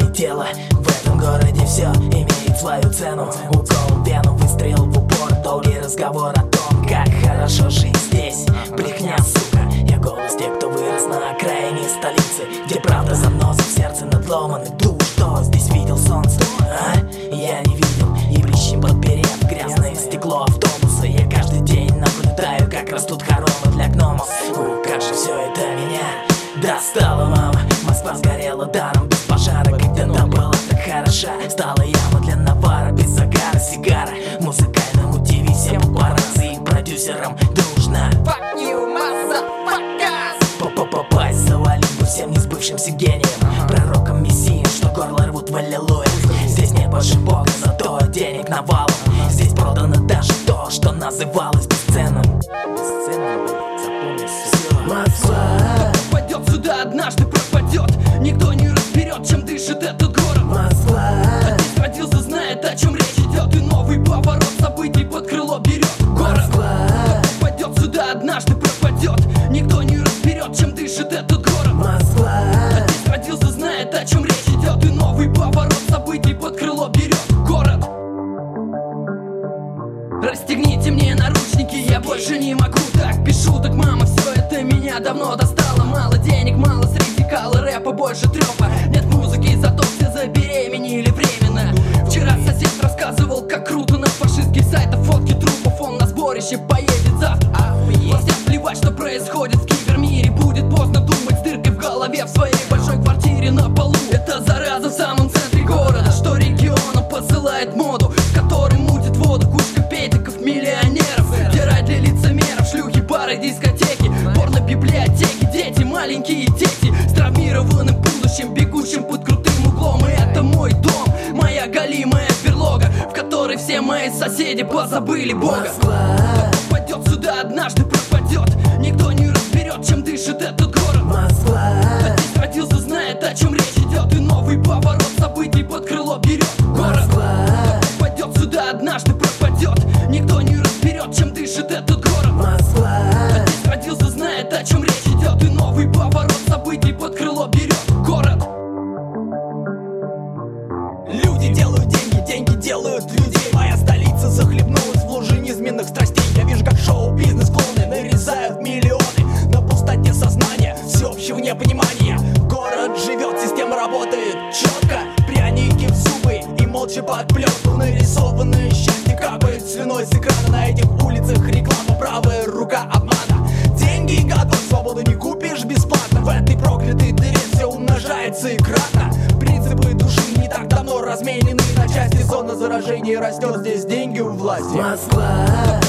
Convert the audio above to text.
тело. В этом городе все имеет свою цену. Укол в вену, выстрел в упор, долгий разговор о том, как хорошо жить здесь. Брехня, сука, я голос тех, кто вырос на окраине столицы, где правда заносит в сердце надломанный дух. Что здесь видел солнце, а? Я не видел. И блещем подперев грязное стекло автобуса. Я каждый день наблюдаю, как растут хоромы для гномов. Как же все это меня достало, мама. Москва сгорела даром, без пожара. Когда-то была так хороша. Стала яма для навара, без загара, сигара. Музыкальному ТВ всем папарацци и продюсерам дружно. Fuck you, motherfuckers! Попасть завалим по всем несбывшимся гениям, пророкам мессиям, что горло рвут в аллилуйя. Здесь не божий бог, зато денег навалом. Здесь продано даже то, что называлось бесценным. Москва Попадет сюда, однажды пропадет. Никто не разберет, чем дышит этот город. Москва А здесь родился, знает, о чем речь идет. И новый поворот событий под крыло берет город. Москва Попадет сюда, однажды пропадет. Никто не разберет, чем дышит этот город. Москва А здесь родился, знает, о чем речь идет. И новый поворот событий под крыло берет город. Расстегните мне наручники, я больше не могу так. Без шуток, мама, все это меня давно достало. Мало денег, мало среди кала, рэпа больше трёпа. Нет музыки, зато все забеременели временно. Вчера сосед рассказывал, как круто на фашистских сайтах фотки трупов. Он на сборище поедет завтра. Властям плевать, что происходит в кибермире. Будет поздно думать с дыркой в голове в своей большой квартире на полу. Это зараза в самом центре города, что регионом посылает моду, в которой мутит воду кучка педиков, миллионеров. Где рай для лицемеров, шлюхи, бары, дискотеки, порно-библиотеки, дети, маленькие дети с травмированным будущим, бегущим под крутым углом. И это мой дом, моя голимая берлога, в которой все мои соседи позабыли Бога. Попадет сюда, однажды пропадет. Никто не разберет, чем дышит этот город. Москва А здесь родился, знает, о чем речь идет. И новый поворот событий под крыло берет город. Попадет сюда, однажды пропадет. Никто не разберет, чем дышит этот город. Москва А здесь родился, знает, о чем речь идет. И новый поворот событий под крыло берет город. Люди делают деньги, деньги делают людей. Моя столица захлебнулась в луже низменных страстей. Я вижу, как шоу-бизнес клоны нарезают миллионы на пустоте сознания, всеобщего непонимания. Город живет, система работает четко. Пряники в зубы и молча под пленку. Нарисованное счастье капает слюной с экрана. На этих улицах реклама, правая рука обмана. Деньги готовь, свободу не купишь бесплатно. В этой проклятой дыре все умножается и кратно. Принципы души не так давно разменены на части. Зона заражения растет, здесь деньги у власти. Москва